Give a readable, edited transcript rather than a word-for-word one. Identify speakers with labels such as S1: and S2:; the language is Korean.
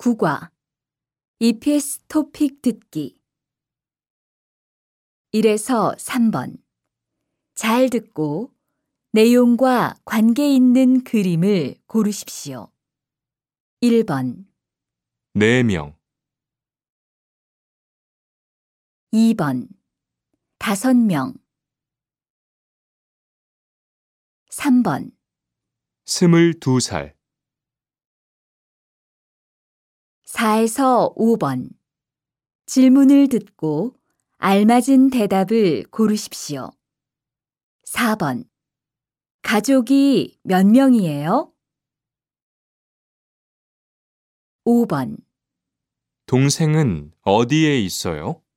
S1: 국어 EPS 토픽 듣기 1에서 3번 잘 듣고 내용과 관계 있는 그림을 고르십시오. 1번,
S2: 4명,
S1: 2번, 5명 3번,
S2: 22살,
S1: 4에서 5번 질문을 듣고 알맞은 대답을 고르십시오. 4번, 가족이 몇 명이에요? 5번,
S2: 동생은 어디에 있어요?